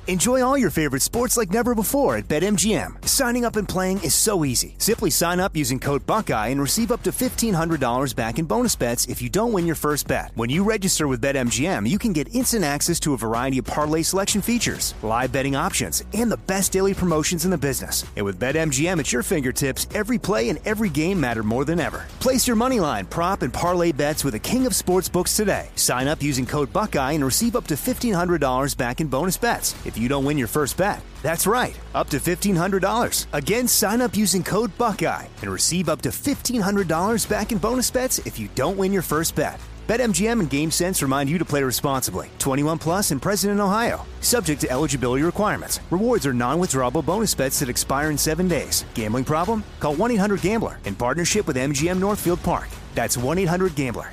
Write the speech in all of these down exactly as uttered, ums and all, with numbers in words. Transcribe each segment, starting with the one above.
Enjoy all your favorite sports like never before at BetMGM. Signing up and playing is so easy. Simply sign up using code Buckeye and receive up to fifteen hundred dollars back in bonus bets if you don't win your first bet. When you register with BetMGM, you can get instant access to a variety of parlay selection features, live betting options, and the best daily promotions in the business. And with BetMGM at your fingertips, every play and every game matter more than ever. Place your moneyline, prop, and parlay bets with the king of sportsbooks today. Sign up using code Buckeye and receive up to fifteen hundred dollars back in bonus bets if you don't win your first bet. That's right, up to fifteen hundred dollars. Again, sign up using code Buckeye and receive up to fifteen hundred dollars back in bonus bets if you don't win your first bet. BetMGM and GameSense remind you to play responsibly. twenty-one plus and present in Ohio. Subject to eligibility requirements. Rewards are non-withdrawable bonus bets that expire in seven days. Gambling problem? Call one eight hundred gambler in partnership with M G M Northfield Park. That's one eight hundred gambler.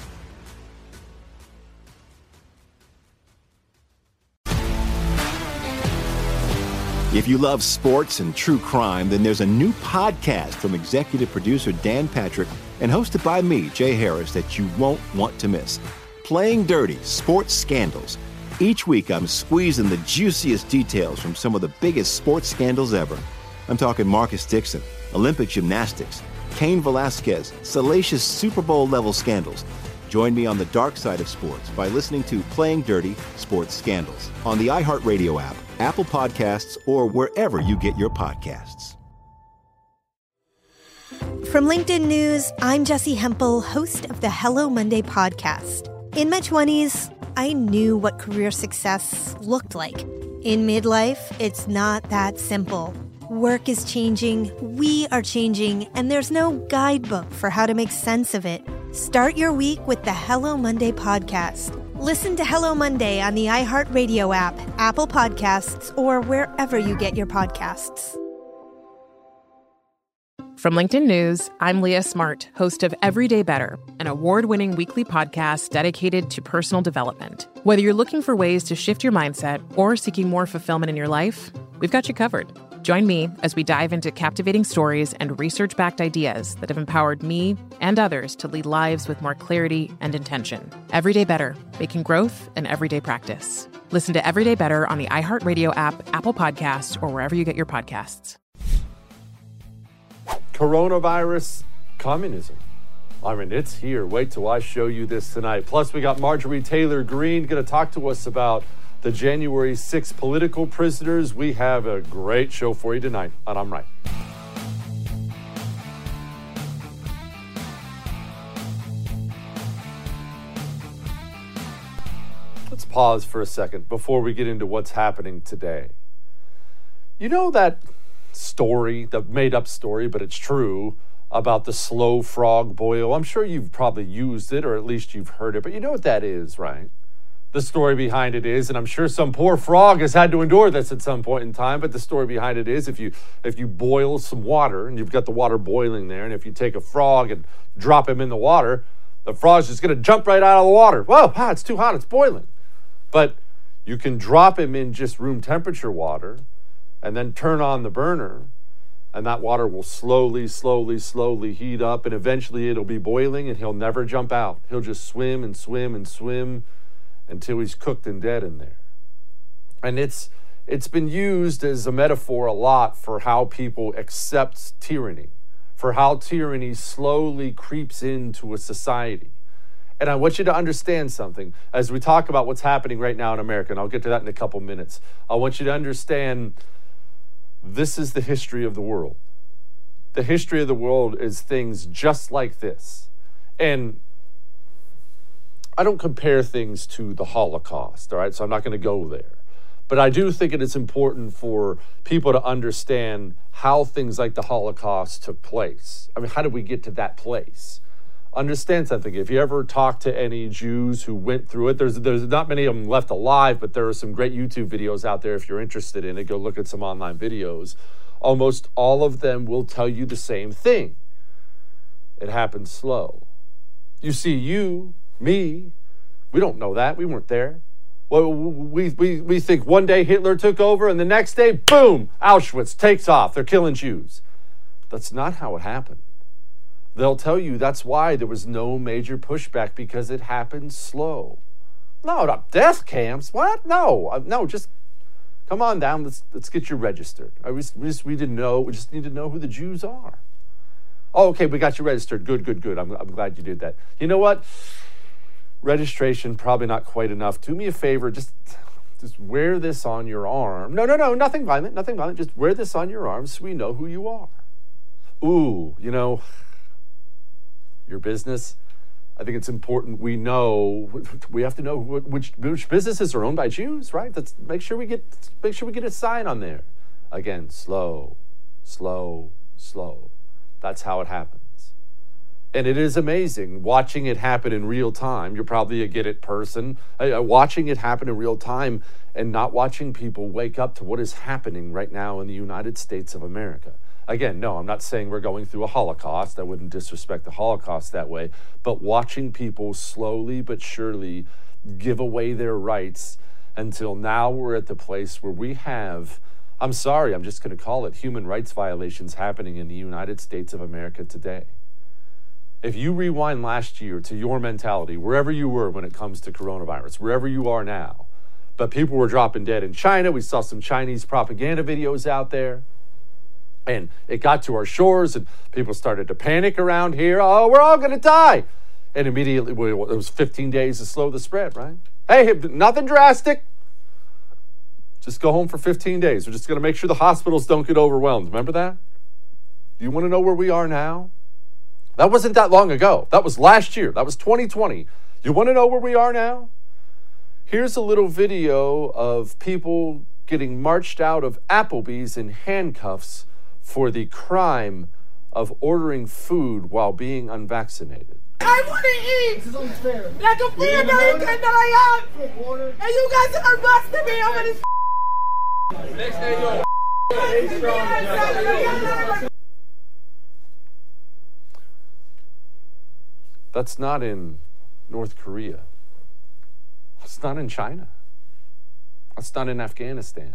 If you love sports and true crime, then there's a new podcast from executive producer Dan Patrick and hosted by me, Jay Harris, that you won't want to miss. Playing Dirty: Sports Scandals. Each week, I'm squeezing the juiciest details from some of the biggest sports scandals ever. I'm talking Marcus Dixon, Olympic gymnastics, Cain Velasquez, salacious Super Bowl-level scandals. Join me on the dark side of sports by listening to Playing Dirty: Sports Scandals on the iHeartRadio app, Apple Podcasts, or wherever you get your podcasts. From LinkedIn News, I'm Jessie Hempel, host of the Hello Monday podcast. In my twenties, I knew what career success looked like. In midlife, it's not that simple. Work is changing, we are changing, and there's no guidebook for how to make sense of it. Start your week with the Hello Monday podcast. Listen to Hello Monday on the iHeartRadio app, Apple Podcasts, or wherever you get your podcasts. From LinkedIn News, I'm Leah Smart, host of Everyday Better, an award-winning weekly podcast dedicated to personal development. Whether you're looking for ways to shift your mindset or seeking more fulfillment in your life, we've got you covered. Join me as we dive into captivating stories and research-backed ideas that have empowered me and others to lead lives with more clarity and intention. Everyday Better, making growth an everyday practice. Listen to Everyday Better on the iHeartRadio app, Apple Podcasts, or wherever you get your podcasts. Coronavirus communism. I mean, it's here. Wait till I show you this tonight. Plus, we got Marjorie Taylor Greene going to talk to us about the January sixth political prisoners. We have a great show for you tonight on I'm Right. Let's pause for a second before we get into what's happening today. You know that story, the made-up story, but it's true, about the slow frog boil? I'm sure you've probably used it, or at least you've heard it, but you know what that is, right? The story behind it is, and I'm sure some poor frog has had to endure this at some point in time, but the story behind it is if you if you boil some water, and you've got the water boiling there, and if you take a frog and drop him in the water, the frog's just going to jump right out of the water. Whoa, ah, it's too hot, it's boiling. But you can drop him in just room temperature water and then turn on the burner, and that water will slowly, slowly, slowly heat up, and eventually it'll be boiling, and he'll never jump out. He'll just swim and swim and swim until he's cooked and dead in there. And it's it's been used as a metaphor a lot for how people accept tyranny, for how tyranny slowly creeps into a society. And I want you to understand something as we talk about what's happening right now in America, and I'll get to that in a couple minutes. I want you to understand this is the history of the world. The history of the world is things just like this. And I don't compare things to the Holocaust, all right? So I'm not going to go there. But I do think it is important for people to understand how things like the Holocaust took place. I mean, how did we get to that place? Understand something. If you ever talk to any Jews who went through it, there's there's not many of them left alive, but there are some great YouTube videos out there if you're interested in it. Go look at some online videos. Almost all of them will tell you the same thing. It happened slow. You see, you, me, we don't know that. We weren't there. Well, we, we, we think one day Hitler took over and the next day, boom, Auschwitz takes off. They're killing Jews. That's not how it happened. They'll tell you that's why there was no major pushback, because it happened slow. No, not death camps. What? No, no, just Come on down. Let's let's get you registered. I was, we just we didn't know. We just need to know who the Jews are. Oh, okay, we got you registered. Good, good, good. I'm, I'm glad you did that. You know what? Registration, probably not quite enough. Do me a favor, just, just wear this on your arm. No, no, no, nothing violent, nothing violent. Just wear this on your arm so we know who you are. Ooh, you know, your business, I think it's important we know, we have to know which, which businesses are owned by Jews, right? Let's make sure we get, make sure we get a sign on there. Again, slow, slow, slow. That's how it happens. And it is amazing watching it happen in real time. You're probably a get it person. Uh, watching it happen in real time and not watching people wake up to what is happening right now in the United States of America. Again, no, I'm not saying we're going through a Holocaust. I wouldn't disrespect the Holocaust that way. But watching people slowly but surely give away their rights until now we're at the place where we have, I'm sorry, I'm just going to call it human rights violations happening in the United States of America today. If you rewind last year to your mentality, wherever you were when it comes to coronavirus, wherever you are now, but people were dropping dead in China. We saw some Chinese propaganda videos out there. And it got to our shores and people started to panic around here. Oh, we're all going to die. And immediately, it was fifteen days to slow the spread, right? Hey, nothing drastic. Just go home for fifteen days. We're just going to make sure the hospitals don't get overwhelmed. Remember that? You want to know where we are now? That wasn't that long ago. That was last year. That was twenty twenty. You want to know where we are now? Here's a little video of people getting marched out of Applebee's in handcuffs for the crime of ordering food while being unvaccinated. I want to eat like a free American that I am, and you guys are busting me over this. Next day, yo. That's not in North Korea. It's not in China. It's not in Afghanistan.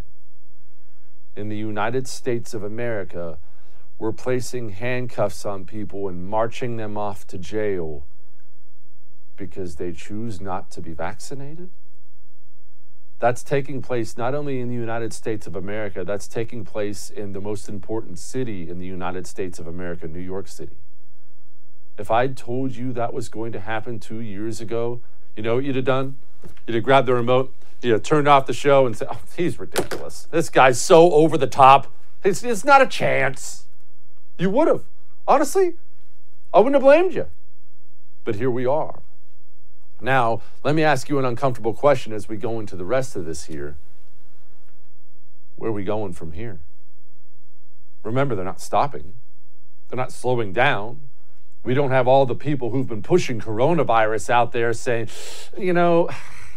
In the United States of America, we're placing handcuffs on people and marching them off to jail because they choose not to be vaccinated. That's taking place not only in the United States of America, that's taking place in the most important city in the United States of America, New York City. If I'd told you that was going to happen two years ago, you know what you'd have done? You'd have grabbed the remote, you know, turned off the show and said, oh, he's ridiculous. This guy's so over the top. It's, it's not a chance. You would have. Honestly, I wouldn't have blamed you. But here we are. Now, let me ask you an uncomfortable question as we go into the rest of this here. Where are we going from here? Remember, they're not stopping. They're not slowing down. We don't have all the people who've been pushing coronavirus out there saying, you know,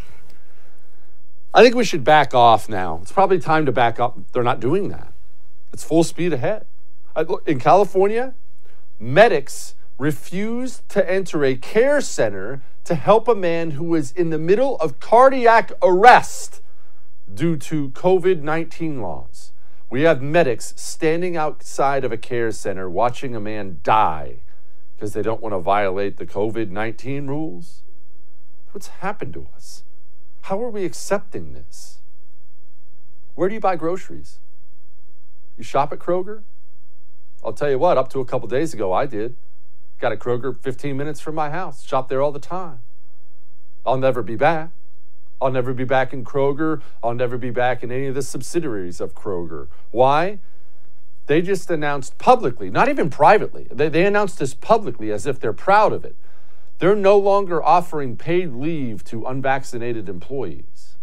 I think we should back off now. It's probably time to back up. They're not doing that. It's full speed ahead. In California, medics refused to enter a care center to help a man who was in the middle of cardiac arrest due to COVID nineteen laws. We have medics standing outside of a care center watching a man die because they don't want to violate the COVID nineteen rules. What's happened to us? How are we accepting this? Where do you buy groceries? You shop at Kroger? I'll tell you what, up to a couple days ago, I did. Got a Kroger fifteen minutes from my house. Shop there all the time. I'll never be back. I'll never be back in Kroger. I'll never be back in any of the subsidiaries of Kroger. Why? They just announced publicly, not even privately, they, they announced this publicly as if they're proud of it. They're no longer offering paid leave to unvaccinated employees.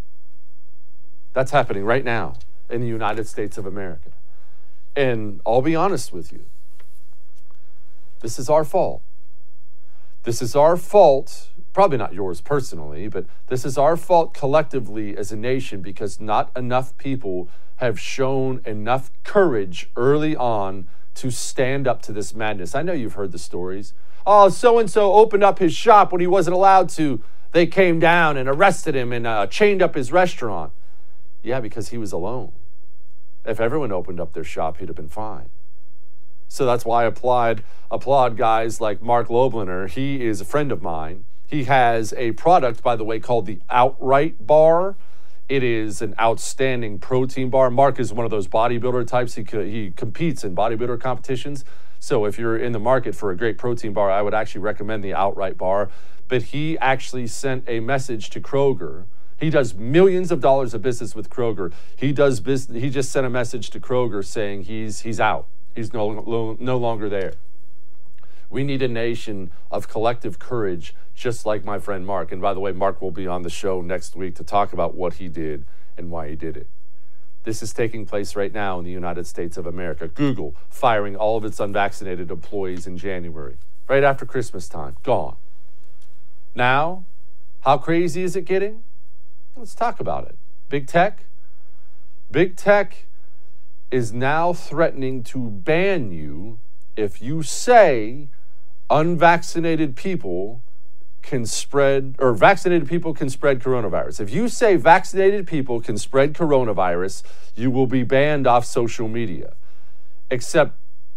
That's happening right now in the United States of America. And I'll be honest with you. This is our fault. This is our fault, probably not yours personally, but this is our fault collectively as a nation because not enough people have shown enough courage early on to stand up to this madness. I know you've heard the stories. Oh, so-and-so opened up his shop when he wasn't allowed to. They came down and arrested him and uh, chained up his restaurant. Yeah, because he was alone. If everyone opened up their shop, he'd have been fine. So that's why I applaud, applaud guys like Mark Lobliner. He is a friend of mine. He has a product, by the way, called the Outright Bar. It is an outstanding protein bar. Mark is one of those bodybuilder types. He, co- he competes in bodybuilder competitions. So if you're in the market for a great protein bar, I would actually recommend the Outright bar. But he actually sent a message to Kroger. He does millions of dollars of business with Kroger. He does business. He just sent a message to Kroger saying he's he's out. He's no, no longer there. We need a nation of collective courage, just like my friend Mark. And by the way, Mark will be on the show next week to talk about what he did and why he did it. This is taking place right now in the United States of America. Google firing all of its unvaccinated employees in January, right after Christmas time. Gone. Now, how crazy is it getting? Let's talk about it. Big Tech? Big Tech is now threatening to ban you if you say unvaccinated people can spread, or vaccinated people can spread coronavirus. If you say vaccinated people can spread coronavirus, you will be banned off social media. Except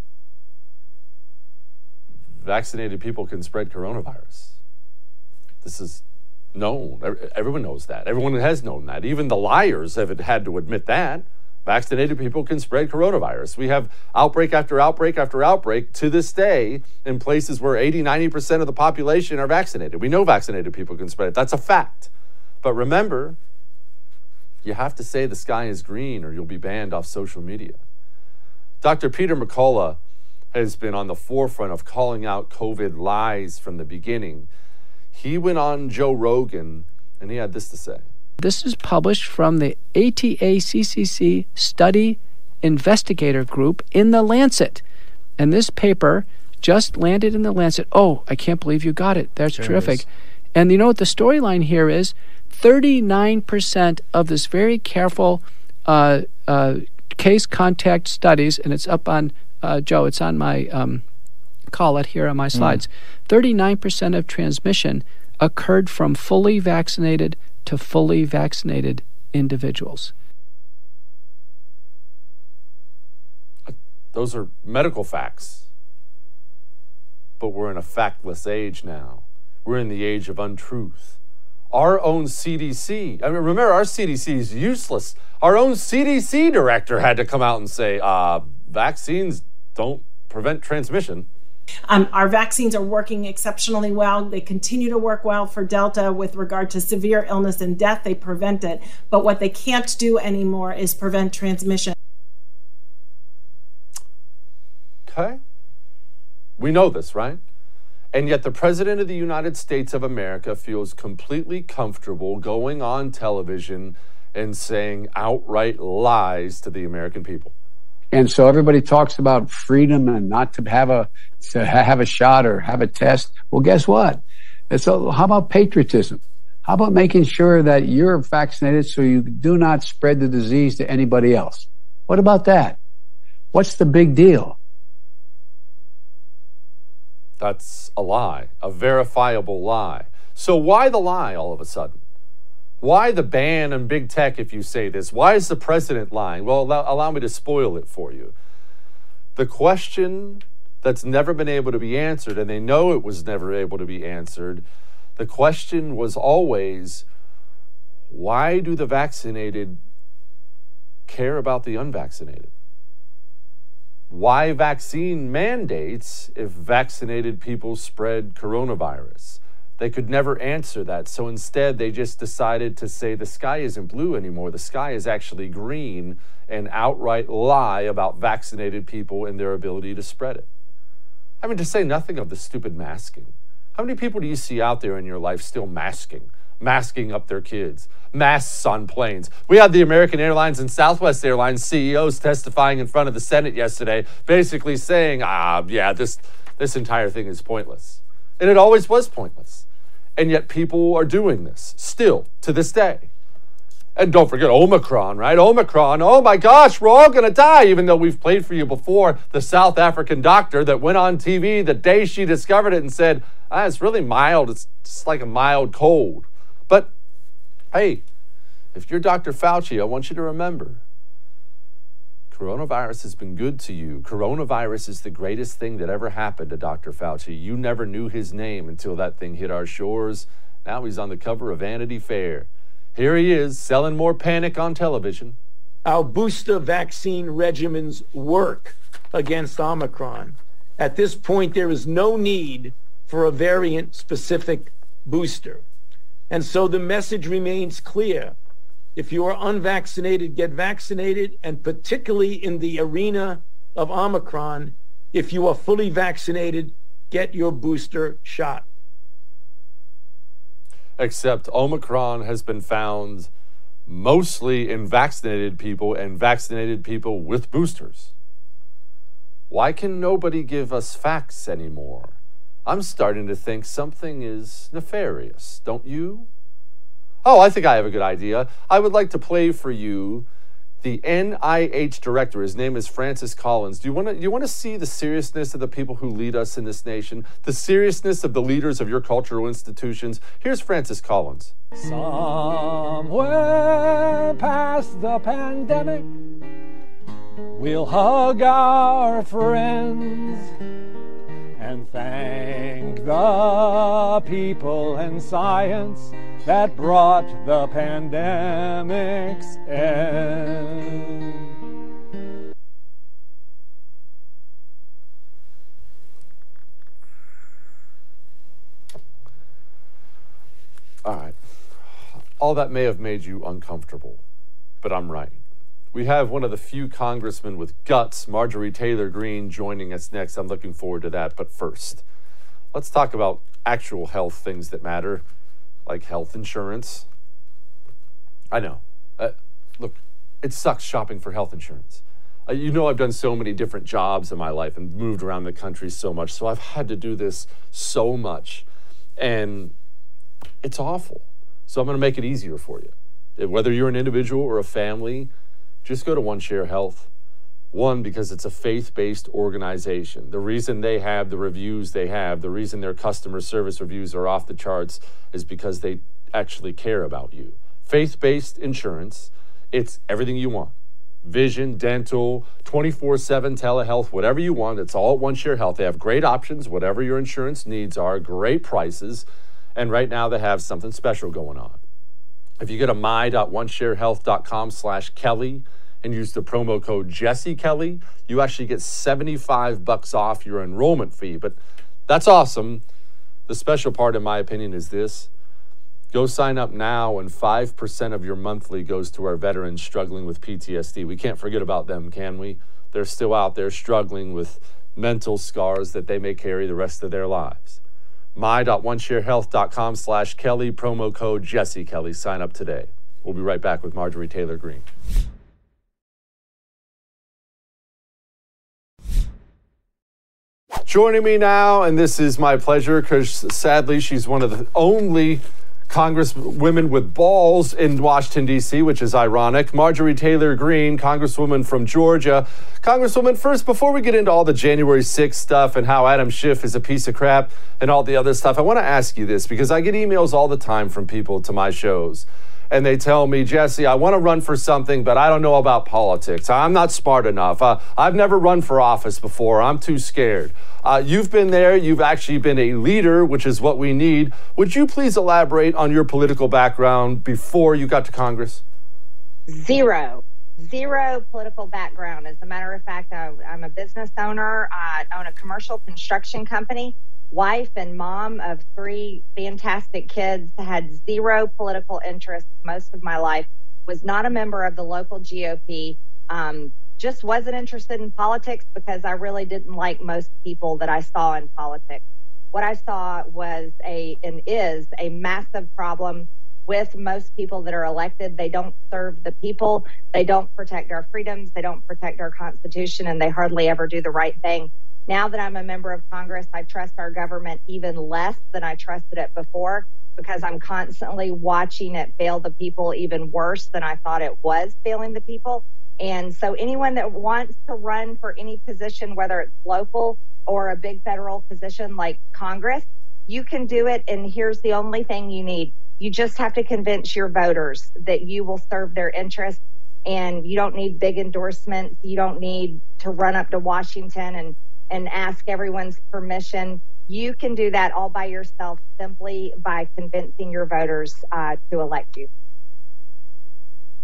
vaccinated people can spread coronavirus. This is known. Everyone knows that. Everyone has known that. Even the liars have had to admit that. Vaccinated people can spread coronavirus. We have outbreak after outbreak after outbreak to this day in places where eighty, ninety percent of the population are vaccinated. We know vaccinated people can spread it. That's a fact. But remember, you have to say the sky is green or you'll be banned off social media. Doctor Peter McCullough has been on the forefront of calling out COVID lies from the beginning. He went on Joe Rogan and he had this to say. This is published from the A T A C C C Study Investigator Group in The Lancet. And this paper just landed in The Lancet. Oh, I can't believe you got it. That's there terrific. And you know what the storyline here is? thirty-nine percent of this very careful uh, uh, case contact studies, and it's up on, uh, Joe, it's on my um, call it here on my slides. Mm. thirty-nine percent of transmission occurred from fully vaccinated to fully vaccinated individuals. Those are medical facts. But we're in a factless age now. We're in the age of untruth. Our own C D C, I mean, remember, our C D C is useless. Our own C D C director had to come out and say, uh, vaccines don't prevent transmission. Um, our vaccines are working exceptionally well. They continue to work well for Delta with regard to severe illness and death. They prevent it. But what they can't do anymore is prevent transmission. Okay. We know this, right? And yet the President of the United States of America feels completely comfortable going on television and saying outright lies to the American people. And so everybody talks about freedom and not to have a to have a shot or have a test. Well, guess what? And so how about patriotism? How about making sure that you're vaccinated so you do not spread the disease to anybody else? What about that? What's the big deal? That's a lie, a verifiable lie. So why the lie all of a sudden? Why the ban on big tech if you say this? Why is the president lying? Well, allow, allow me to spoil it for you. The question that's never been able to be answered, and they know it was never able to be answered, the question was always, why do the vaccinated care about the unvaccinated? Why vaccine mandates if vaccinated people spread coronavirus? They could never answer that. So instead, they just decided to say the sky isn't blue anymore. The sky is actually green, and outright lie about vaccinated people and their ability to spread it. I mean, to say nothing of the stupid masking. How many people do you see out there in your life still masking? Masking up their kids, masks on planes. We had the American Airlines and Southwest Airlines C E Os testifying in front of the Senate yesterday, basically saying, ah, yeah, this, this entire thing is pointless. And it always was pointless. And yet people are doing this still to this day. And don't forget Omicron, right? Omicron, oh my gosh, we're all going to die, even though we've played for you before the South African doctor that went on T V the day she discovered it and said, ah, it's really mild. It's just like a mild cold. But hey, if you're Doctor Fauci, I want you to remember, coronavirus has been good to you. Coronavirus is the greatest thing that ever happened to Doctor Fauci. You never knew his name until that thing hit our shores. Now he's on the cover of Vanity Fair. Here he is, selling more panic on television. Our booster vaccine regimens work against Omicron. At this point, there is no need for a variant-specific booster. And so the message remains clear. If you are unvaccinated, get vaccinated, and particularly in the arena of Omicron, if you are fully vaccinated, get your booster shot. Except Omicron has been found mostly in vaccinated people and vaccinated people with boosters. Why can nobody give us facts anymore? I'm starting to think something is nefarious, don't you? Oh, I think I have a good idea. I would like to play for you the N I H director. His name is Francis Collins. Do you want to you want to see the seriousness of the people who lead us in this nation? The seriousness of the leaders of your cultural institutions? Here's Francis Collins. Somewhere past the pandemic, we'll hug our friends and thank the people in science that brought the pandemic's end. All right. All that may have made you uncomfortable, but I'm right. We have one of the few congressmen with guts, Marjorie Taylor Greene, joining us next. I'm looking forward to that. But first, let's talk about actual health things that matter, like health insurance. I know. Uh, look, it sucks shopping for health insurance. Uh, you know, I've done so many different jobs in my life and moved around the country so much, so I've had to do this so much. And it's awful. So I'm going to make it easier for you. Whether you're an individual or a family, just go to OneShare Health. One, because it's a faith-based organization. The reason they have the reviews they have, the reason their customer service reviews are off the charts is because they actually care about you. Faith-based insurance, it's everything you want. Vision, dental, twenty-four seven telehealth, whatever you want, it's all at OneShare Health. They have great options, whatever your insurance needs are, great prices, and right now they have something special going on. If you go to my.onesharehealth.com slash Kelly and use the promo code Jesse Kelly, you actually get seventy-five bucks off your enrollment fee. But that's awesome. The special part, in my opinion, is this. Go sign up now, and five percent of your monthly goes to our veterans struggling with P T S D. We can't forget about them, can we? They're still out there struggling with mental scars that they may carry the rest of their lives. my.onesharehealth.com slash Kelly, promo code Jesse Kelly. Sign up today. We'll be right back with Marjorie Taylor Greene. Joining me now, and this is my pleasure because sadly she's one of the only congresswomen with balls in Washington, D C, which is ironic. Marjorie Taylor Greene, congresswoman from Georgia. Congresswoman, first, before we get into all the January sixth stuff and how Adam Schiff is a piece of crap and all the other stuff, I want to ask you this because I get emails all the time from people to my shows. And they tell me, Jesse, I want to run for something, but I don't know about politics. I'm not smart enough. Uh, I've never run for office before. I'm too scared. Uh, you've been there. You've actually been a leader, which is what we need. Would you please elaborate on your political background before you got to Congress? Zero. Zero political background. As a matter of fact, I'm a business owner. I own a commercial construction company. Wife and mom of three fantastic kids, had zero political interest most of my life, was not a member of the local G O P, um, just wasn't interested in politics because I really didn't like most people that I saw in politics. What I saw was a and is a massive problem with most people that are elected. They don't serve the people, they don't protect our freedoms, they don't protect our Constitution, and they hardly ever do the right thing. Now that I'm a member of Congress, I trust our government even less than I trusted it before because I'm constantly watching it fail the people even worse than I thought it was failing the people. And so anyone that wants to run for any position, whether it's local or a big federal position like Congress, you can do it. And here's the only thing you need. You just have to convince your voters that you will serve their interests, and you don't need big endorsements. You don't need to run up to Washington and and ask everyone's permission. You can do that all by yourself simply by convincing your voters uh, to elect you.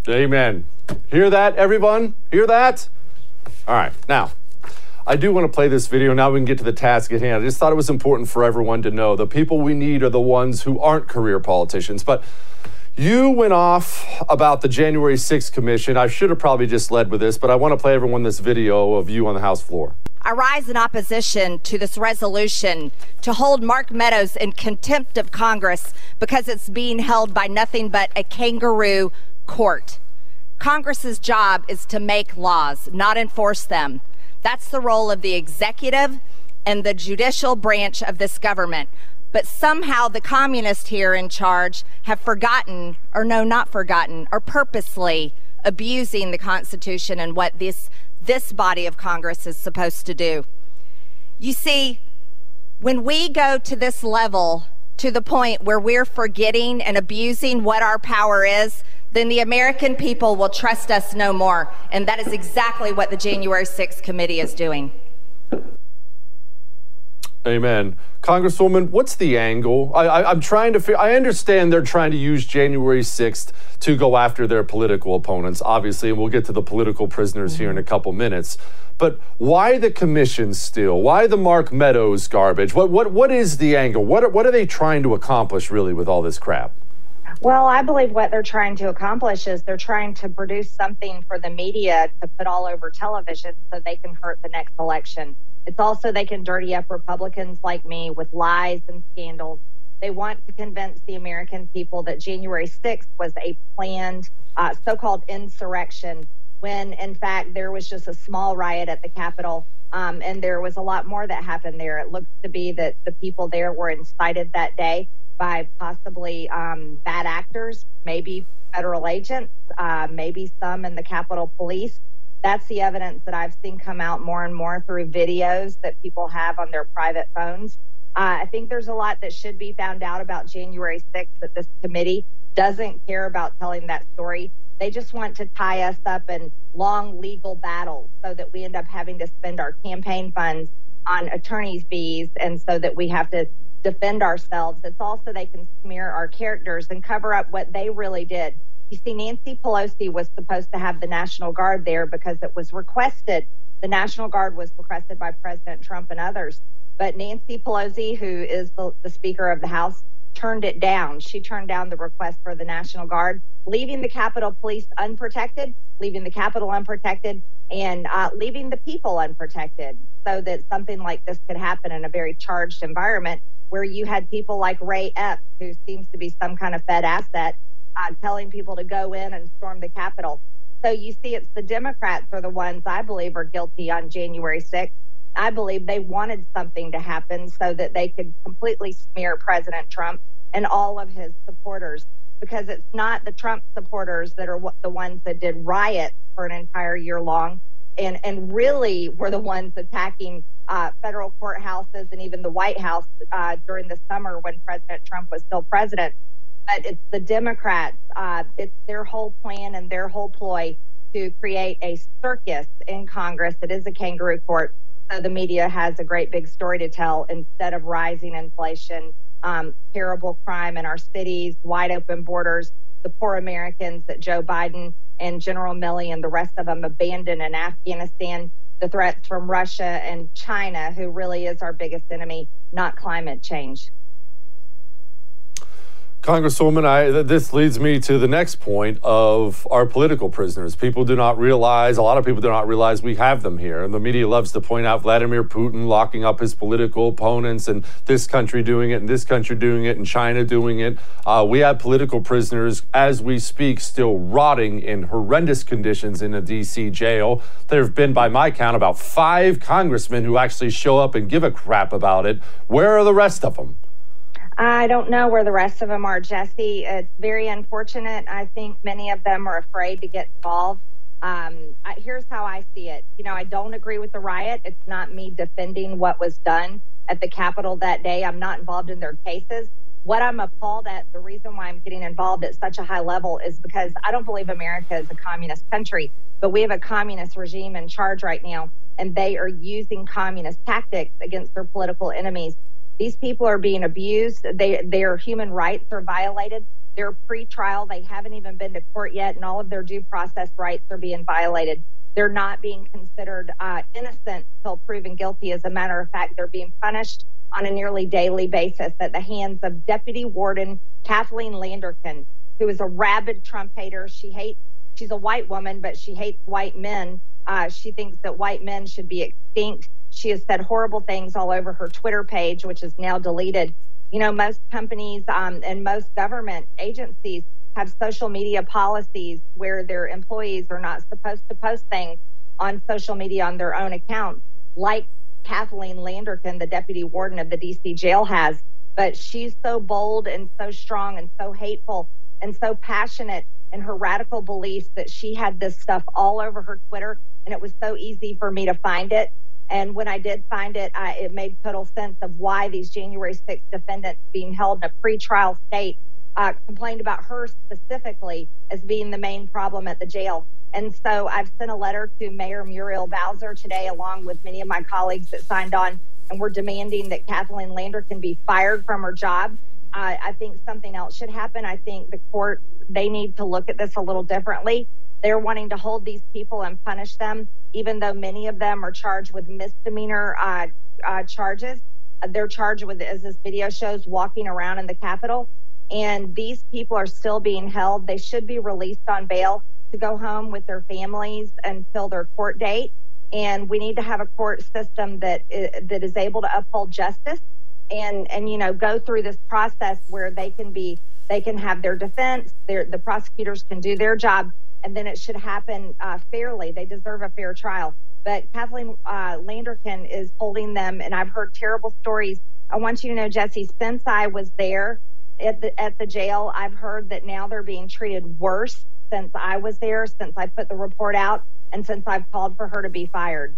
Amen. Hear that, everyone? Hear that? All right. Now, I do want to play this video. Now we can get to the task at hand. I just thought it was important for everyone to know the people we need are the ones who aren't career politicians. But you went off about the January sixth commission. I should have probably just led with this, but I want to play everyone this video of you on the House floor. I rise in opposition to this resolution to hold Mark Meadows in contempt of Congress because it's being held by nothing but a kangaroo court. Congress's job is to make laws, not enforce them. That's the role of the executive and the judicial branch of this government. But somehow the communists here in charge have forgotten, or no, not forgotten, are purposely abusing the Constitution and what this this body of Congress is supposed to do. You see, when we go to this level, to the point where we're forgetting and abusing what our power is, then the American people will trust us no more. And that is exactly what the January sixth committee is doing. Amen. Congresswoman, what's the angle? I, I, I'm trying to figure, I understand they're trying to use January sixth to go after their political opponents, obviously, and we'll get to the political prisoners mm-hmm. here in a couple minutes. But why the commission still? Why the Mark Meadows garbage? What what what is the angle? What are, what are they trying to accomplish really with all this crap? Well, I believe what they're trying to accomplish is they're trying to produce something for the media to put all over television so they can hurt the next election. It's also they can dirty up Republicans like me with lies and scandals. They want to convince the American people that January sixth was a planned uh, so-called insurrection, when in fact there was just a small riot at the Capitol, um, and there was a lot more that happened there. It looks to be that the people there were incited that day by possibly um, bad actors, maybe federal agents, uh, maybe some in the Capitol Police. That's the evidence that I've seen come out more and more through videos that people have on their private phones. Uh, I think there's a lot that should be found out about January sixth that this committee doesn't care about telling that story. They just want to tie us up in long legal battles so that we end up having to spend our campaign funds on attorney's fees, and so that we have to defend ourselves. It's also they can smear our characters and cover up what they really did. You see, Nancy Pelosi was supposed to have the National Guard there because it was requested. The National Guard was requested by President Trump and others. But Nancy Pelosi, who is the, the Speaker of the House, turned it down. She turned down the request for the National Guard, leaving the Capitol Police unprotected, leaving the Capitol unprotected, and uh, leaving the people unprotected, so that something like this could happen in a very charged environment where you had people like Ray Epps, who seems to be some kind of Fed asset, uh, telling people to go in and storm the Capitol. So you see, it's the Democrats are the ones I believe are guilty on January sixth. I believe they wanted something to happen so that they could completely smear President Trump and all of his supporters, because it's not the Trump supporters that are the ones that did riots for an entire year long and, and really were the ones attacking uh, federal courthouses and even the White House uh, during the summer when President Trump was still president. But it's the Democrats. Uh, it's their whole plan and their whole ploy to create a circus in Congress. It is a kangaroo court. So the media has a great big story to tell instead of rising inflation, um, terrible crime in our cities, wide open borders, the poor Americans that Joe Biden and General Milley and the rest of them abandoned in Afghanistan, the threats from Russia and China, who really is our biggest enemy, not climate change. Congresswoman, I, this leads me to the next point of our political prisoners. People do not realize, a lot of people do not realize we have them here. And the media loves to point out Vladimir Putin locking up his political opponents and this country doing it and this country doing it and China doing it. Uh, we have political prisoners, as we speak, still rotting in horrendous conditions in a D C jail. There have been, by my count, about five congressmen who actually show up and give a crap about it. Where are the rest of them? I don't know where the rest of them are, Jesse. It's very unfortunate. I think many of them are afraid to get involved. Um, I, here's how I see it. You know, I don't agree with the riot. It's not me defending what was done at the Capitol that day. I'm not involved in their cases. What I'm appalled at, the reason why I'm getting involved at such a high level is because I don't believe America is a communist country, but we have a communist regime in charge right now, and they are using communist tactics against their political enemies. These people are being abused. They, their human rights are violated. They're pre-trial. They haven't even been to court yet, and all of their due process rights are being violated. They're not being considered uh, innocent until proven guilty. As a matter of fact, they're being punished on a nearly daily basis at the hands of Deputy Warden Kathleen Landerkin, who is a rabid Trump hater. She hates, she's a white woman, but she hates white men. Uh, she thinks that white men should be extinct. She has said horrible things all over her Twitter page, which is now deleted. You know, most companies um, and most government agencies have social media policies where their employees are not supposed to post things on social media on their own accounts, like Kathleen Landerkin, the deputy warden of the D C jail, has. But she's so bold and so strong and so hateful and so passionate in her radical beliefs that she had this stuff all over her Twitter, and it was so easy for me to find it. And when I did find it, I, it made total sense of why these January sixth defendants being held in a pretrial state uh, complained about her specifically as being the main problem at the jail. And so I've sent a letter to Mayor Muriel Bowser today, along with many of my colleagues that signed on, and we're demanding that Kathleen Landerkin be fired from her job. Uh, I think something else should happen. I think the court, they need to look at this a little differently. They're wanting to hold these people and punish them, even though many of them are charged with misdemeanor uh, uh, charges. Uh, they're charged with, as this video shows, walking around in the Capitol. And these people are still being held. They should be released on bail to go home with their families until their court date. And we need to have a court system that is, that is able to uphold justice and, and, you know, go through this process where they can be, they can have their defense, their, the prosecutors can do their job, and then it should happen uh, fairly. They deserve a fair trial. But Kathleen uh, Landerkin is holding them, and I've heard terrible stories. I want you to know, Jesse, since I was there at the, at the jail, I've heard that now they're being treated worse since I was there, since I put the report out, and since I've called for her to be fired.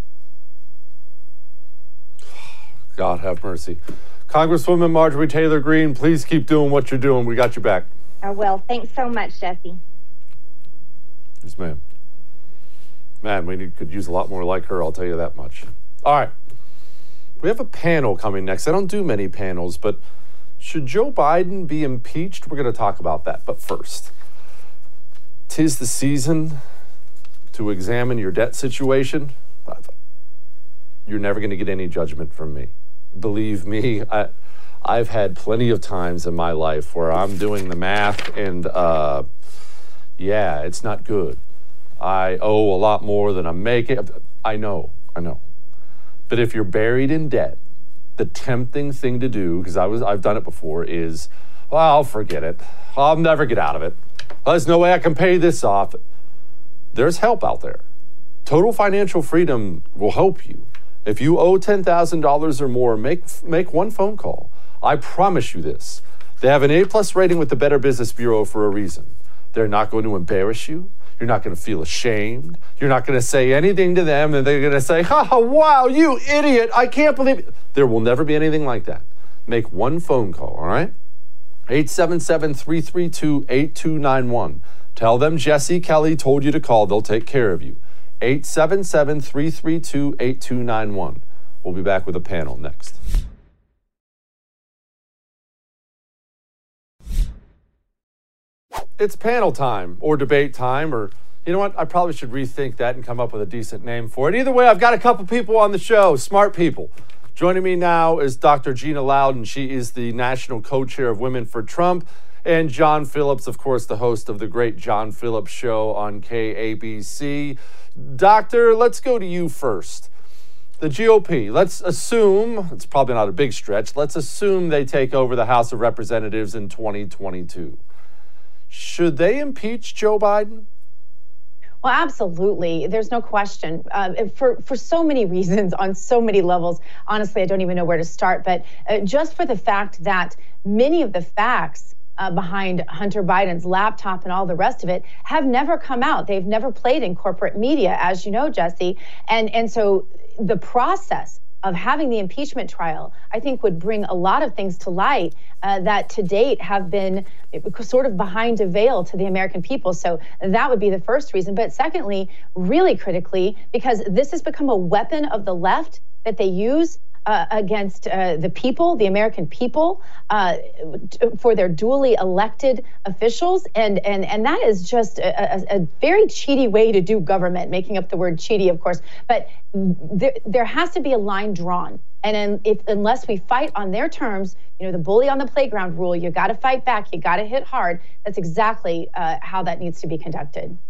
God have mercy. Congresswoman Marjorie Taylor Greene, please keep doing what you're doing. We got you back. I will. Thanks so much, Jesse. Yes, ma'am. Man, we need, could use a lot more like her, I'll tell you that much. All right. We have a panel coming next. I don't do many panels, but should Joe Biden be impeached? We're going to talk about that. But first, 'tis the season to examine your debt situation. You're never going to get any judgment from me. Believe me, I, I've had plenty of times in my life where I'm doing the math and, uh, yeah, it's not good. I owe a lot more than I'm making. I know, I know. But if you're buried in debt, the tempting thing to do, because I was, I've done it before, is, well, I'll forget it. I'll never get out of it. There's no way I can pay this off. There's help out there. Total Financial Freedom will help you. If you owe ten thousand dollars or more, make make one phone call. I promise you this. They have an A plus rating with the Better Business Bureau for a reason. They're not going to embarrass you. You're not going to feel ashamed. You're not going to say anything to them, and they're going to say, "Ha, wow, you idiot, I can't believe it." There will never be anything like that. Make one phone call, all right? eight seven seven, three three two, eight two nine one. Tell them Jesse Kelly told you to call. They'll take care of you. eight seven seven, three three two, eight two nine one. We'll be back with a panel next. It's panel time or debate time, or you know what? I probably should rethink that and come up with a decent name for it. Either way, I've got a couple people on the show, smart people. Joining me now is Doctor Gina Loudon. She is the national co-chair of Women for Trump. And John Phillips, of course, the host of the great John Phillips Show on K A B C. Doctor, let's go to you first. The G O P, let's assume, it's probably not a big stretch, let's assume they take over the House of Representatives in twenty twenty-two. Should they impeach Joe Biden? Well, absolutely. There's no question. Uh, for, for so many reasons, on so many levels, honestly, I don't even know where to start. But uh, just for the fact that many of the facts uh, behind Hunter Biden's laptop and all the rest of it have never come out. They've never played in corporate media, as you know, Jesse. And, and so the process of having the impeachment trial, I think, would bring a lot of things to light uh, that to date have been sort of behind a veil to the American people. So that would be the first reason. But secondly, really critically, because this has become a weapon of the left that they use uh, against uh, the people, the American people, uh, for their duly elected officials. And, and, and that is just a, a, a very cheaty way to do government, making up the word cheaty, of course. But there, there has to be a line drawn. And in, if, unless we fight on their terms, you know, the bully on the playground rule, you got to fight back, you got to hit hard. That's exactly uh, how that needs to be conducted.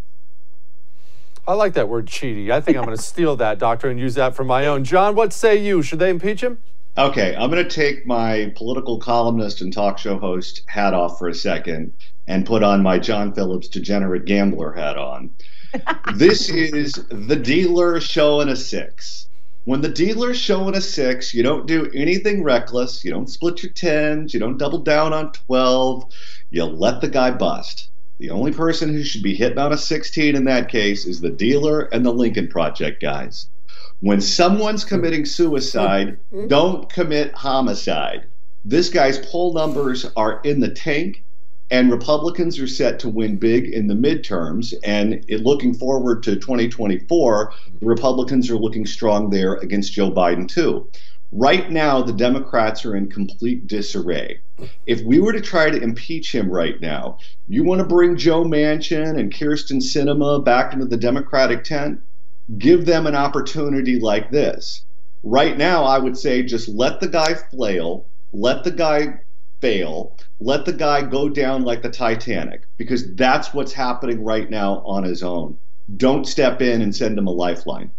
I like that word cheaty. I think I'm going to steal that, Doctor, and use that for my own. John, what say you? Should they impeach him? Okay, I'm going to take my political columnist and talk show host hat off for a second and put on my John Phillips degenerate gambler hat on. This is the dealer showing a six. When the dealer's showing a six, you don't do anything reckless. You don't split your tens. You don't double down on twelve. You let the guy bust. The only person who should be hitting on a sixteen in that case is the dealer and the Lincoln Project guys. When someone's committing suicide, don't commit homicide. This guy's poll numbers are in the tank, and Republicans are set to win big in the midterms. And it, looking forward to twenty twenty-four, the Republicans are looking strong there against Joe Biden, too. Right now, the Democrats are in complete disarray. If we were to try to impeach him right now, you want to bring Joe Manchin and Kyrsten Sinema back into the Democratic tent? Give them an opportunity like this. Right now, I would say just let the guy flail, let the guy fail, let the guy go down like the Titanic, because that's what's happening right now on his own. Don't step in and send him a lifeline.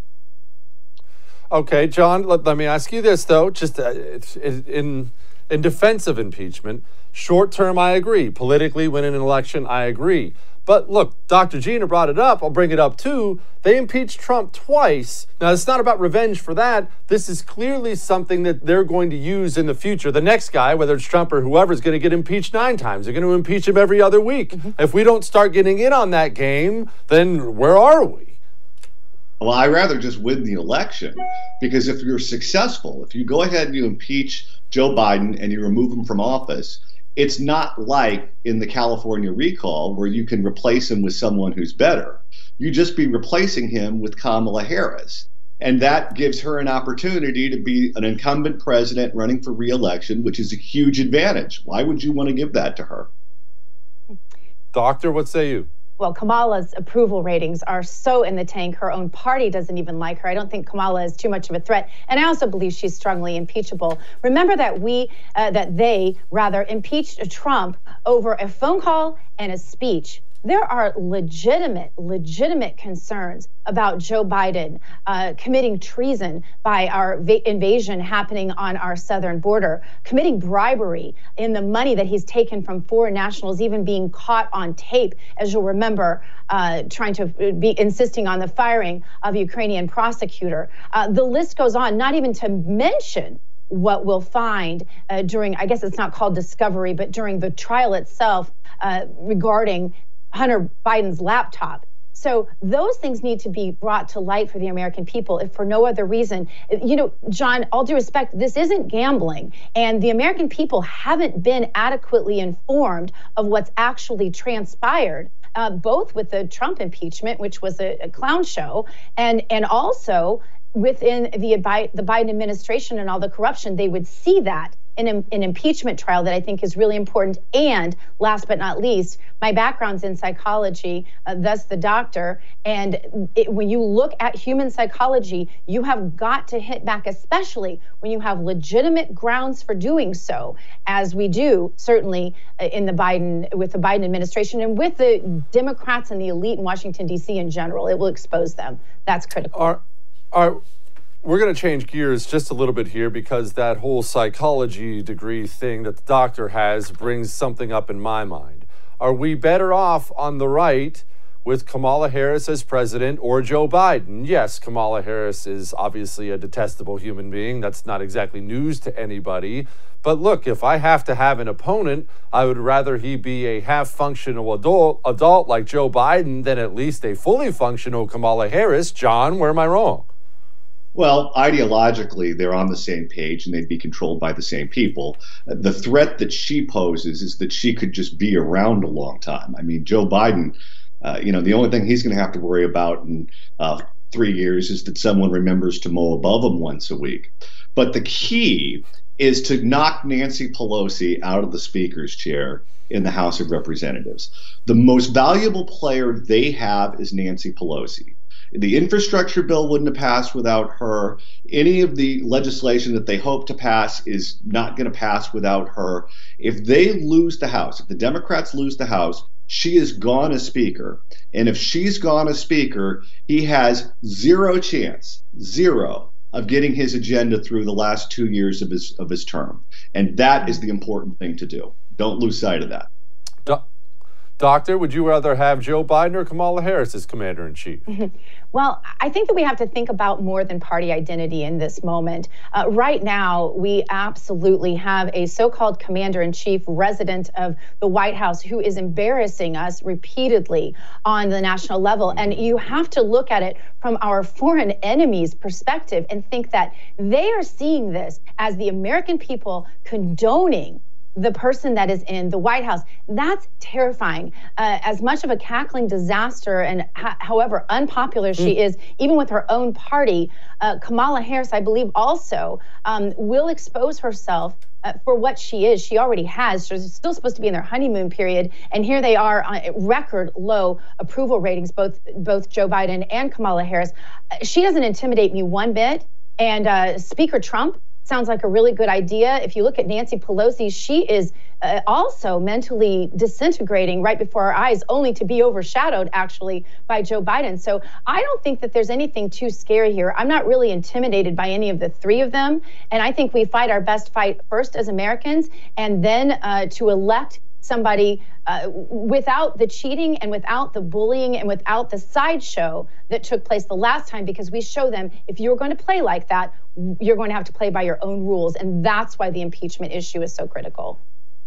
Okay, John, let, let me ask you this, though, just uh, it's, it's in in defense of impeachment. Short term, I agree. Politically, winning an election, I agree. But look, Doctor Gina brought it up. I'll bring it up, too. They impeached Trump twice. Now, it's not about revenge for that. This is clearly something that they're going to use in the future. The next guy, whether it's Trump or whoever, is going to get impeached nine times. They're going to impeach him every other week. Mm-hmm. If we don't start getting in on that game, then where are we? Well, I'd rather just win the election, because if you're successful, if you go ahead and you impeach Joe Biden and you remove him from office, it's not like in the California recall where you can replace him with someone who's better. You just be replacing him with Kamala Harris. And that gives her an opportunity to be an incumbent president running for re-election, which is a huge advantage. Why would you want to give that to her? Doctor, what say you? Well, Kamala's approval ratings are so in the tank. Her own party doesn't even like her. I don't think Kamala is too much of a threat. And I also believe she's strongly impeachable. Remember that we, uh, that they rather impeached Trump over a phone call and a speech. There are legitimate, legitimate concerns about Joe Biden uh, committing treason by our va- invasion happening on our southern border, committing bribery in the money that he's taken from foreign nationals, even being caught on tape, as you'll remember, uh, trying to be insisting on the firing of a Ukrainian prosecutor. Uh, the list goes on, not even to mention what we'll find uh, during, I guess it's not called discovery, but during the trial itself uh, regarding Hunter Biden's laptop. So those things need to be brought to light for the American people, if for no other reason. You know, John, all due respect, this isn't gambling, and the American people haven't been adequately informed of what's actually transpired, uh, both with the Trump impeachment, which was a, a clown show, and and also within the, the Biden administration and all the corruption. They would see that in an impeachment trial that I think is really important. And last but not least, my background's in psychology, uh, thus the doctor. And it, when you look at human psychology, you have got to hit back, especially when you have legitimate grounds for doing so, as we do certainly in the Biden, with the Biden administration and with the Democrats and the elite in Washington, D C in general. It will expose them. That's critical. Are, are, We're going to change gears just a little bit here, because that whole psychology degree thing that the doctor has brings something up in my mind. Are we better off on the right with Kamala Harris as president or Joe Biden? Yes, Kamala Harris is obviously a detestable human being. That's not exactly news to anybody. But look, if I have to have an opponent, I would rather he be a half-functional adult, adult like Joe Biden than at least a fully functional Kamala Harris. John, where am I wrong? Well, ideologically, they're on the same page and they'd be controlled by the same people. The threat that she poses is that she could just be around a long time. I mean, Joe Biden, uh, you know, the only thing he's going to have to worry about in uh, three years is that someone remembers to mow above them once a week. But the key is to knock Nancy Pelosi out of the speaker's chair in the House of Representatives. The most valuable player they have is Nancy Pelosi. The infrastructure bill wouldn't have passed without her. Any of the legislation that they hope to pass is not going to pass without her. If they lose the House, if the Democrats lose the House, she is gone as Speaker. And if she's gone as Speaker, he has zero chance, zero, of getting his agenda through the last two years of his of his term. And that is the important thing to do. Don't lose sight of that. Do- Doctor, would you rather have Joe Biden or Kamala Harris as commander-in-chief? Well, I think that we have to think about more than party identity in this moment. Uh, right now, we absolutely have a so-called commander-in-chief resident of the White House who is embarrassing us repeatedly on the national level. And you have to look at it from our foreign enemies' perspective and think that they are seeing this as the American people condoning the person that is in the White House. That's terrifying. Uh, as much of a cackling disaster and ha- however unpopular she mm. is, even with her own party, uh, Kamala Harris, I believe also um, will expose herself uh, for what she is. She already has. She's still supposed to be in their honeymoon period. And here they are on record low approval ratings, both, both Joe Biden and Kamala Harris. Uh, she doesn't intimidate me one bit. And uh, Speaker Trump sounds like a really good idea. If you look at Nancy Pelosi, she is uh, also mentally disintegrating right before our eyes, only to be overshadowed actually by Joe Biden. So I don't think that there's anything too scary here. I'm not really intimidated by any of the three of them. And I think we fight our best fight first as Americans, and then uh, to elect somebody uh, without the cheating and without the bullying and without the sideshow that took place the last time, because we show them if you're going to play like that, you're going to have to play by your own rules. And that's why the impeachment issue is so critical.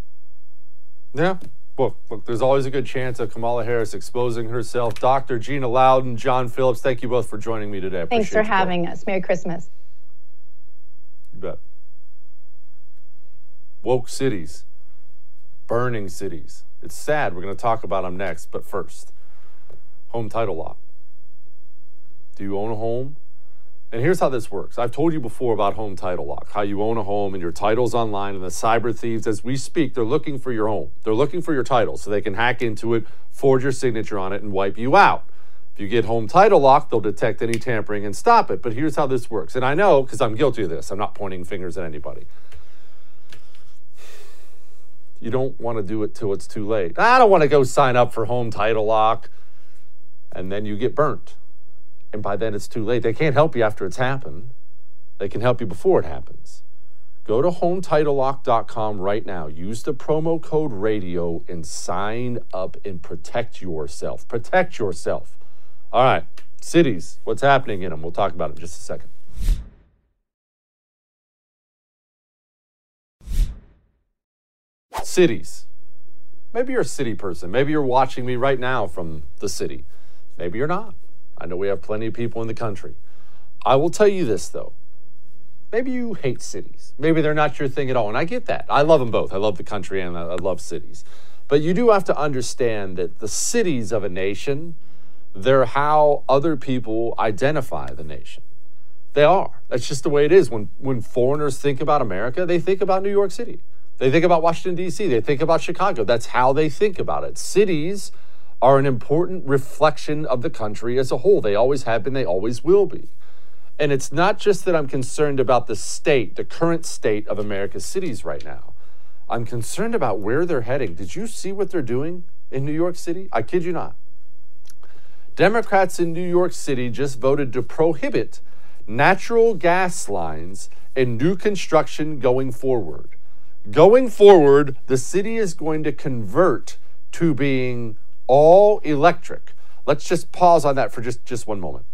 Yeah. Well, look, there's always a good chance of Kamala Harris exposing herself. Doctor Gina Loudon, John Phillips, thank you both for joining me today. I Thanks for having both. us. Merry Christmas. You bet. Woke cities. Burning cities. It's sad. We're going to talk about them next. But first, home title lock. Do you own a home? And here's how this works. I've told you before about home title lock, how you own a home and your title's online, and the cyber thieves, as we speak, they're looking for your home. They're looking for your title so they can hack into it, forge your signature on it, and wipe you out. If you get home title lock, they'll detect any tampering and stop it. But here's how this works. And I know because I'm guilty of this. I'm not pointing fingers at anybody. You don't want to do it till it's too late. I don't want to go sign up for home title lock, and then you get burnt. And by then it's too late. They can't help you after it's happened. They can help you before it happens. Go to home title lock dot com right now. Use the promo code radio and sign up and protect yourself. Protect yourself. All right, cities, what's happening in them? We'll talk about it in just a second. Cities. Maybe you're a city person. Maybe you're watching me right now from the city. Maybe you're not. I know we have plenty of people in the country. I will tell you this, though. Maybe you hate cities. Maybe they're not your thing at all. And I get that. I love them both. I love the country and I love cities. But you do have to understand that the cities of a nation, they're how other people identify the nation. They are. That's just the way it is. When, when foreigners think about America, they think about New York City. They think about Washington, D C. They think about Chicago. That's how they think about it. Cities are an important reflection of the country as a whole. They always have been, they always will be. And it's not just that I'm concerned about the state, the current state of America's cities right now. I'm concerned about where they're heading. Did you see what they're doing in New York City? I kid you not. Democrats in New York City just voted to prohibit natural gas lines and new construction going forward. Going forward, the city is going to convert to being all electric. Let's just pause on that for just, just one moment.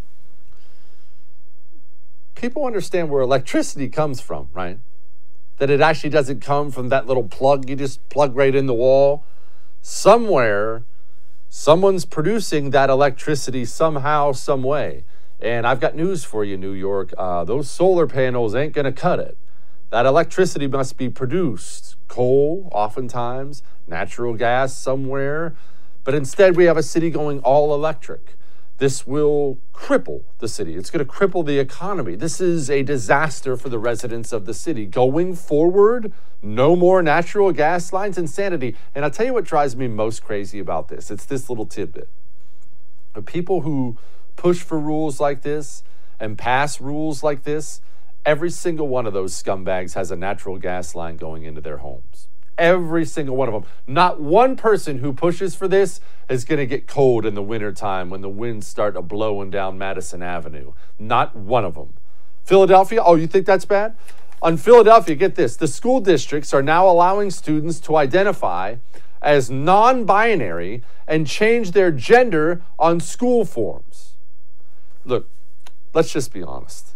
People understand where electricity comes from, right? That it actually doesn't come from that little plug you just plug right in the wall. Somewhere, someone's producing that electricity somehow, some way. And I've got news for you, New York. Uh, those solar panels ain't going to cut it. That electricity must be produced. Coal, oftentimes, natural gas somewhere. But instead, we have a city going all electric. This will cripple the city. It's going to cripple the economy. This is a disaster for the residents of the city. Going forward, no more natural gas lines. Insanity. And I'll tell you what drives me most crazy about this. It's this little tidbit. The people who push for rules like this and pass rules like this, every single one of those scumbags has a natural gas line going into their homes. Every single one of them. Not one person who pushes for this is going to get cold in the wintertime when the winds start a blowing down Madison Avenue. Not one of them. Philadelphia, oh, you think that's bad? On Philadelphia, get this. The school districts are now allowing students to identify as non-binary and change their gender on school forms. Look, let's just be honest.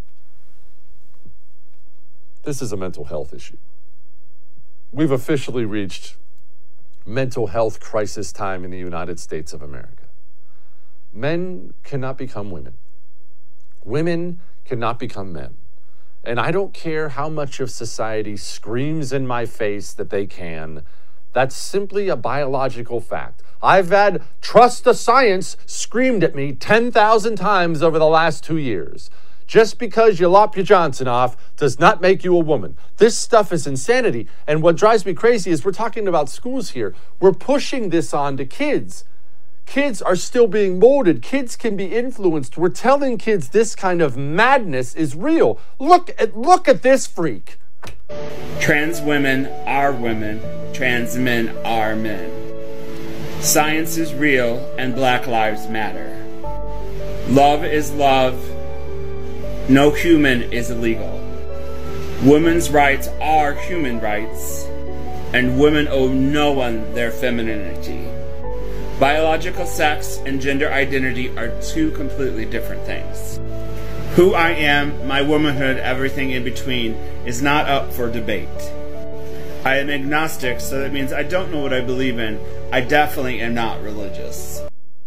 This is a mental health issue. We've officially reached mental health crisis time in the United States of America. Men cannot become women. Women cannot become men. And I don't care how much of society screams in my face that they can. That's simply a biological fact. I've had trust the science screamed at me ten thousand times over the last two years. Just because you lop your Johnson off does not make you a woman. This stuff is insanity. And what drives me crazy is we're talking about schools here. We're pushing this on to kids. Kids are still being molded. Kids can be influenced. We're telling kids this kind of madness is real. Look at, look at this freak. Trans women are women. Trans men are men. Science is real and Black Lives Matter. Love is love. No human is illegal. Women's rights are human rights, and women owe no one their femininity. Biological sex and gender identity are two completely different things. Who I am, my womanhood, everything in between, is not up for debate. I am agnostic, so that means I don't know what I believe in. I definitely am not religious.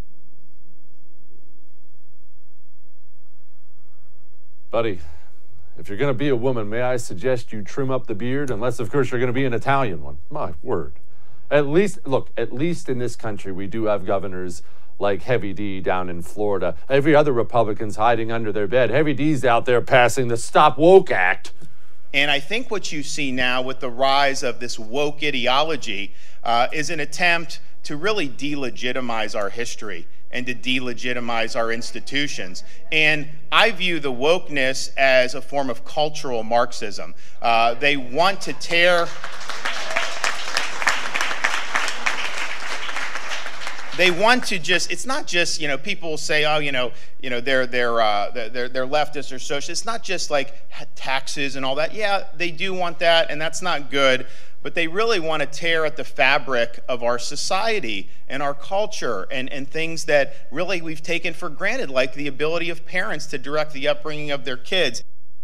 Buddy, if you're going to be a woman, may I suggest you trim up the beard, unless, of course, you're going to be an Italian one. My word. At least, look, at least in this country, we do have governors like Heavy D down in Florida. Every other Republican's hiding under their bed. Heavy D's out there passing the Stop Woke Act. And I think what you see now with the rise of this woke ideology uh, is an attempt to really delegitimize our history and to delegitimize our institutions. And I view the wokeness as a form of cultural Marxism. Uh, they want to tear... They want to just, it's not just, you know, people say, oh, you know, you know, they're, they're, uh, they're, they're leftists or socialists. It's not just like taxes and all that. Yeah, they do want that, and that's not good. But they really want to tear at the fabric of our society and our culture and, and things that really we've taken for granted, like the ability of parents to direct the upbringing of their kids.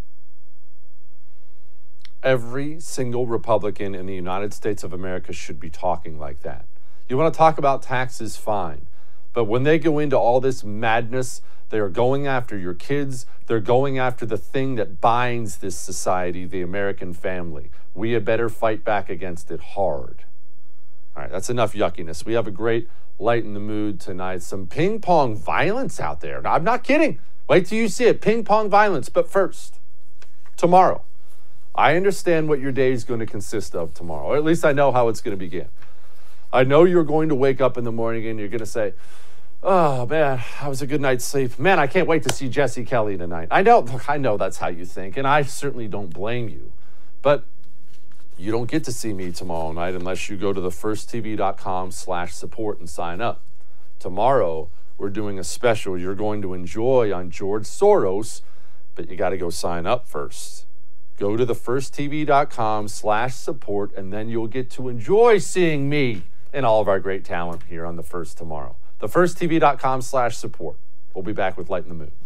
Every single Republican in the United States of America should be talking like that. You want to talk about taxes, fine. But when they go into all this madness, they are going after your kids. They're going after the thing that binds this society, the American family. We had better fight back against it hard. All right, that's enough yuckiness. We have a great light in the mood tonight. Some ping pong violence out there. Now, I'm not kidding. Wait till you see it. Ping pong violence. But first, tomorrow. I understand what your day is going to consist of tomorrow. Or at least I know how it's going to begin. I know you're going to wake up in the morning and you're going to say, oh, man, that was a good night's sleep. Man, I can't wait to see Jesse Kelly tonight. I know, look, I know that's how you think, and I certainly don't blame you. But you don't get to see me tomorrow night unless you go to the first t v dot com slash support and sign up. Tomorrow, we're doing a special you're going to enjoy on George Soros, but you got to go sign up first. Go to the first t v dot com slash support, and then you'll get to enjoy seeing me and all of our great talent here on The First tomorrow. the first t v dot com slash support. We'll be back with Light in the Mood.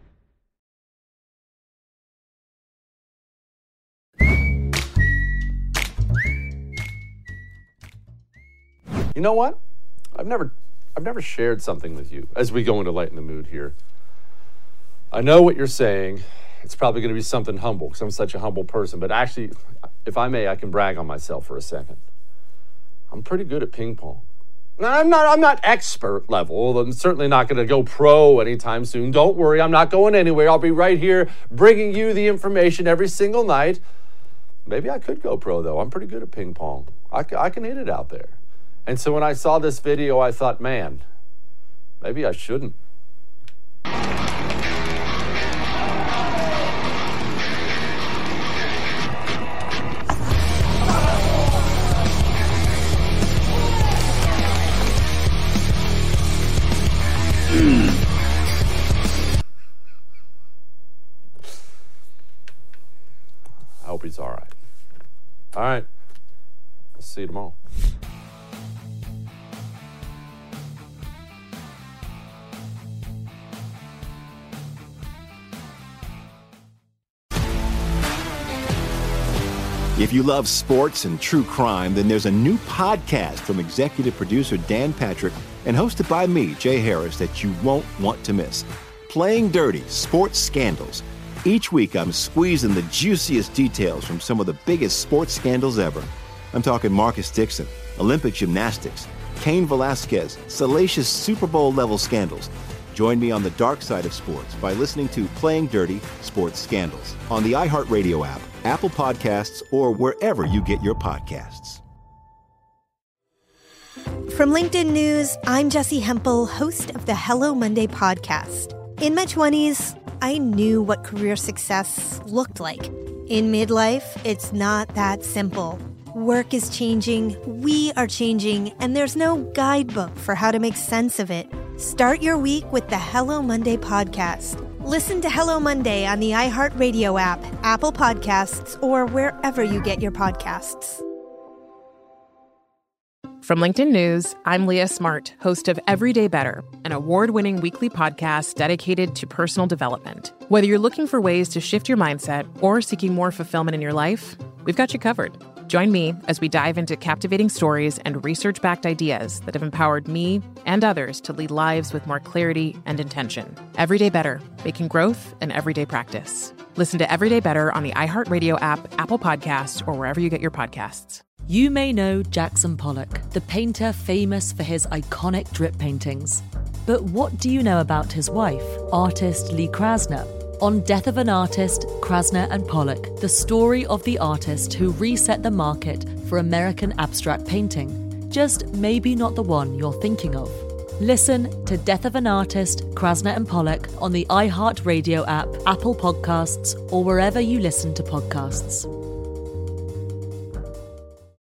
You know what? I've never, I've never shared something with you as we go into Light in the Mood here. I know what you're saying. It's probably going to be something humble because I'm such a humble person. But actually, if I may, I can brag on myself for a second. I'm pretty good at ping pong. I'm not I'm not expert level. I'm certainly not going to go pro anytime soon. Don't worry, I'm not going anywhere. I'll be right here bringing you the information every single night. Maybe I could go pro, though. I'm pretty good at ping pong. I, I can hit it out there. And so when I saw this video, I thought, man, maybe I shouldn't. I hope he's all right. All right. I'll see you tomorrow. If you love sports and true crime, then there's a new podcast from executive producer Dan Patrick and hosted by me, Jay Harris, that you won't want to miss. Playing Dirty: Sports Scandals. Each week, I'm squeezing the juiciest details from some of the biggest sports scandals ever. I'm talking Marcus Dixon, Olympic gymnastics, Cain Velasquez, salacious Super Bowl-level scandals. Join me on the dark side of sports by listening to Playing Dirty: Sports Scandals on the iHeartRadio app, Apple Podcasts, or wherever you get your podcasts. From LinkedIn News, I'm Jessie Hempel, host of the Hello Monday podcast. In my twenties, I knew what career success looked like. In midlife, it's not that simple. Work is changing, we are changing, and there's no guidebook for how to make sense of it. Start your week with the Hello Monday podcast. Listen to Hello Monday on the iHeartRadio app, Apple Podcasts, or wherever you get your podcasts. From LinkedIn News, I'm Leah Smart, host of Everyday Better, an award-winning weekly podcast dedicated to personal development. Whether you're looking for ways to shift your mindset or seeking more fulfillment in your life, we've got you covered. Join me as we dive into captivating stories and research-backed ideas that have empowered me and others to lead lives with more clarity and intention. Everyday Better, making growth an everyday practice. Listen to Everyday Better on the iHeartRadio app, Apple Podcasts, or wherever you get your podcasts. You may know Jackson Pollock, the painter famous for his iconic drip paintings. But what do you know about his wife, artist Lee Krasner? On Death of an Artist, Krasner and Pollock, the story of the artist who reset the market for American abstract painting. Just maybe not the one you're thinking of. Listen to Death of an Artist, Krasner and Pollock on the iHeartRadio app, Apple Podcasts, or wherever you listen to podcasts.